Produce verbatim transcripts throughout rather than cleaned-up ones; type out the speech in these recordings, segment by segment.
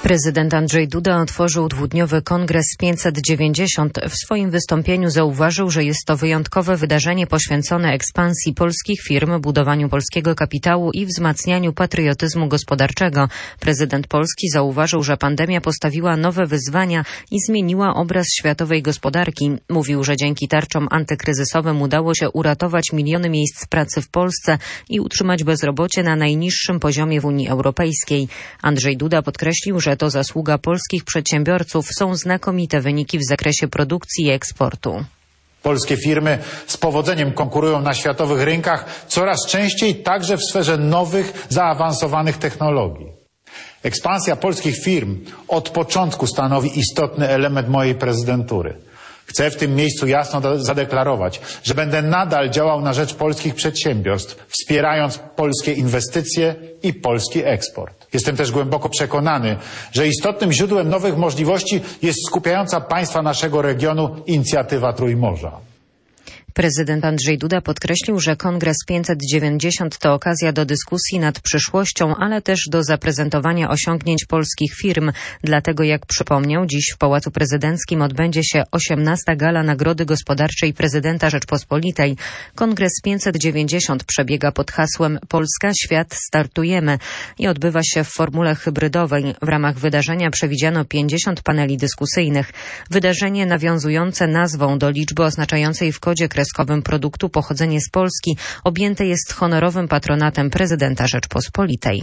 Prezydent Andrzej Duda otworzył dwudniowy kongres pięćset dziewięćdziesiąt. W swoim wystąpieniu zauważył, że jest to wyjątkowe wydarzenie poświęcone ekspansji polskich firm, budowaniu polskiego kapitału i wzmacnianiu patriotyzmu gospodarczego. Prezydent Polski zauważył, że pandemia postawiła nowe wyzwania i zmieniła obraz światowej gospodarki. Mówił, że dzięki tarczom antykryzysowym udało się uratować miliony miejsc pracy w Polsce i utrzymać bezrobocie na najniższym poziomie w Unii Europejskiej. Andrzej Duda podkreślił, że to zasługa polskich przedsiębiorców. Są znakomite wyniki w zakresie produkcji i eksportu. Polskie firmy z powodzeniem konkurują na światowych rynkach, coraz częściej także w sferze nowych, zaawansowanych technologii. Ekspansja polskich firm od początku stanowi istotny element mojej prezydentury. Chcę w tym miejscu jasno zadeklarować, że będę nadal działał na rzecz polskich przedsiębiorstw, wspierając polskie inwestycje i polski eksport. Jestem też głęboko przekonany, że istotnym źródłem nowych możliwości jest skupiająca państwa naszego regionu inicjatywa Trójmorza. Prezydent Andrzej Duda podkreślił, że Kongres pięćset dziewięćdziesiąt to okazja do dyskusji nad przyszłością, ale też do zaprezentowania osiągnięć polskich firm. Dlatego, jak przypomniał, dziś w Pałacu Prezydenckim odbędzie się osiemnasta gala Nagrody Gospodarczej Prezydenta Rzeczpospolitej. Kongres pięćset dziewięćdziesiąt przebiega pod hasłem Polska, świat, startujemy i odbywa się w formule hybrydowej. W ramach wydarzenia przewidziano pięćdziesiąt paneli dyskusyjnych. Wydarzenie nawiązujące nazwą do liczby oznaczającej w kodzie kreskowym produktu pochodzenie z Polski objęte jest honorowym patronatem prezydenta Rzeczpospolitej.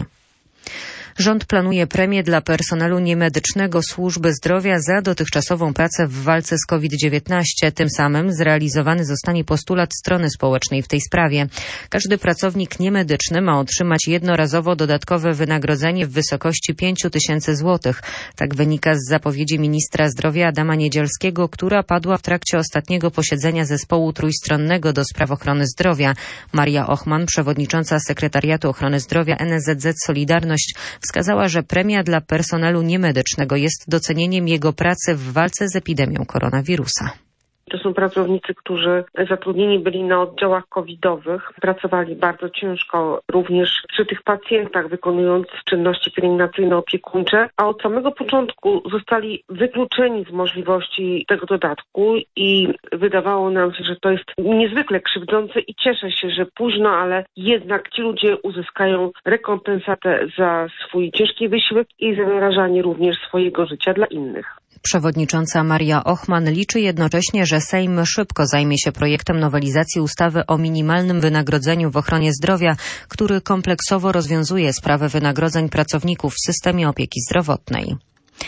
Rząd planuje premię dla personelu niemedycznego służby zdrowia za dotychczasową pracę w walce z COVID dziewiętnaście. Tym samym zrealizowany zostanie postulat strony społecznej w tej sprawie. Każdy pracownik niemedyczny ma otrzymać jednorazowo dodatkowe wynagrodzenie w wysokości pięć tysięcy złotych. Tak wynika z zapowiedzi ministra zdrowia Adama Niedzielskiego, która padła w trakcie ostatniego posiedzenia zespołu trójstronnego do spraw ochrony zdrowia. Maria Ochman, przewodnicząca Sekretariatu Ochrony Zdrowia N S Z Z Solidarność, wskazała, że premia dla personelu niemedycznego jest docenieniem jego pracy w walce z epidemią koronawirusa. To są pracownicy, którzy zatrudnieni byli na oddziałach covidowych, pracowali bardzo ciężko również przy tych pacjentach, wykonując czynności pielęgnacyjno-opiekuńcze, a od samego początku zostali wykluczeni z możliwości tego dodatku i wydawało nam się, że to jest niezwykle krzywdzące i cieszę się, że późno, ale jednak ci ludzie uzyskają rekompensatę za swój ciężki wysiłek i za narażanie również swojego życia dla innych. Przewodnicząca Maria Ochman liczy jednocześnie, że Sejm szybko zajmie się projektem nowelizacji ustawy o minimalnym wynagrodzeniu w ochronie zdrowia, który kompleksowo rozwiązuje sprawę wynagrodzeń pracowników w systemie opieki zdrowotnej.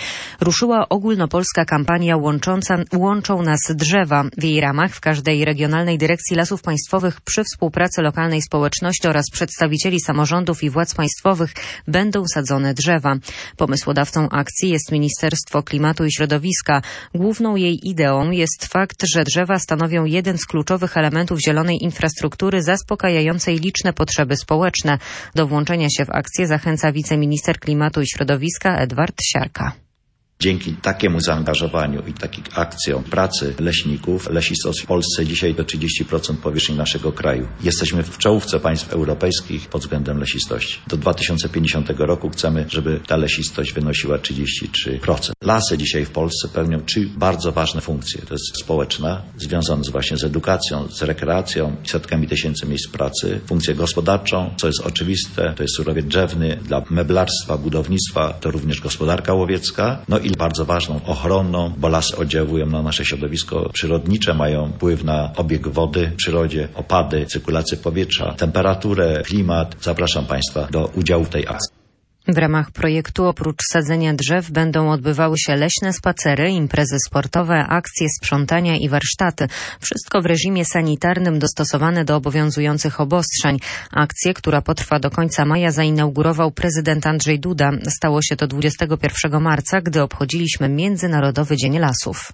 Ruszyła ogólnopolska kampania łącząca, Łączą nas drzewa. W jej ramach w każdej regionalnej dyrekcji Lasów Państwowych przy współpracy lokalnej społeczności oraz przedstawicieli samorządów i władz państwowych będą sadzone drzewa. Pomysłodawcą akcji jest Ministerstwo Klimatu i Środowiska. Główną jej ideą jest fakt, że drzewa stanowią jeden z kluczowych elementów zielonej infrastruktury zaspokajającej liczne potrzeby społeczne. Do włączenia się w akcję zachęca wiceminister Klimatu i Środowiska Edward Siarka. Dzięki takiemu zaangażowaniu i takim akcjom pracy leśników, lesistość w Polsce dzisiaj to trzydzieści procent powierzchni naszego kraju. Jesteśmy w czołówce państw europejskich pod względem lesistości. Do dwa tysiące pięćdziesiątego roku chcemy, żeby ta lesistość wynosiła trzydzieści trzy procent. Lasy dzisiaj w Polsce pełnią trzy bardzo ważne funkcje. To jest społeczna, związana właśnie z edukacją, z rekreacją i setkami tysięcy miejsc pracy. Funkcję gospodarczą, co jest oczywiste, to jest surowiec drzewny dla meblarstwa, budownictwa, to również gospodarka łowiecka. No i bardzo ważną, ochronną, bo lasy oddziałują na nasze środowisko przyrodnicze, mają wpływ na obieg wody w przyrodzie, opady, cyrkulację powietrza, temperaturę, klimat. Zapraszam Państwa do udziału w tej akcji. W ramach projektu oprócz sadzenia drzew będą odbywały się leśne spacery, imprezy sportowe, akcje sprzątania i warsztaty. Wszystko w reżimie sanitarnym dostosowane do obowiązujących obostrzeń. Akcję, która potrwa do końca maja, zainaugurował prezydent Andrzej Duda. Stało się to dwudziestego pierwszego marca, gdy obchodziliśmy Międzynarodowy Dzień Lasów.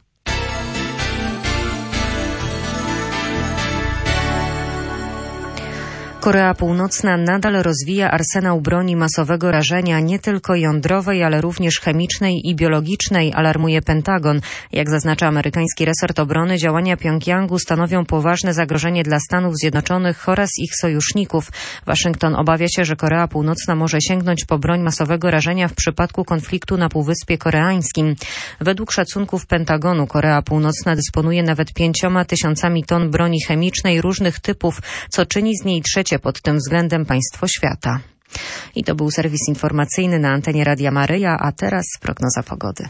Korea Północna nadal rozwija arsenał broni masowego rażenia, nie tylko jądrowej, ale również chemicznej i biologicznej, alarmuje Pentagon. Jak zaznacza amerykański resort obrony, działania Pjongjangu stanowią poważne zagrożenie dla Stanów Zjednoczonych oraz ich sojuszników. Waszyngton obawia się, że Korea Północna może sięgnąć po broń masowego rażenia w przypadku konfliktu na Półwyspie Koreańskim. Według szacunków Pentagonu Korea Północna dysponuje nawet pięcioma tysiącami ton broni chemicznej różnych typów, co czyni z niej trzecie pod tym względem państwo świata. I to był serwis informacyjny na antenie Radia Maryja, a teraz prognoza pogody.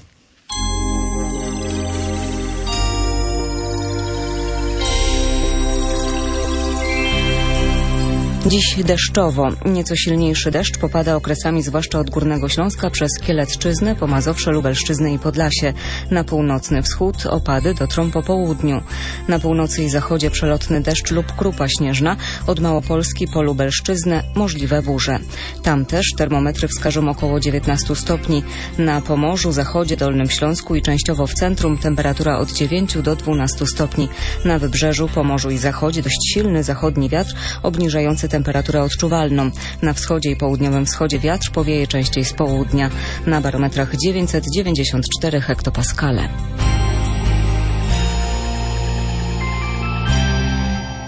Dziś deszczowo. Nieco silniejszy deszcz popada okresami zwłaszcza od Górnego Śląska przez Kielecczyznę, Pomazowsze, Lubelszczyznę i Podlasie. Na północny wschód opady dotrą po południu. Na północy i zachodzie przelotny deszcz lub krupa śnieżna. Od Małopolski po Lubelszczyznę możliwe burze. Tam też termometry wskażą około dziewiętnaście stopni. Na Pomorzu, zachodzie, Dolnym Śląsku i częściowo w centrum temperatura od dziewięciu do dwunastu stopni. Na Wybrzeżu, Pomorzu i zachodzie dość silny zachodni wiatr obniżający temperaturę odczuwalną. Na wschodzie i południowym wschodzie wiatr powieje częściej z południa. Na barometrach dziewięćset dziewięćdziesiąt cztery hektopaskale.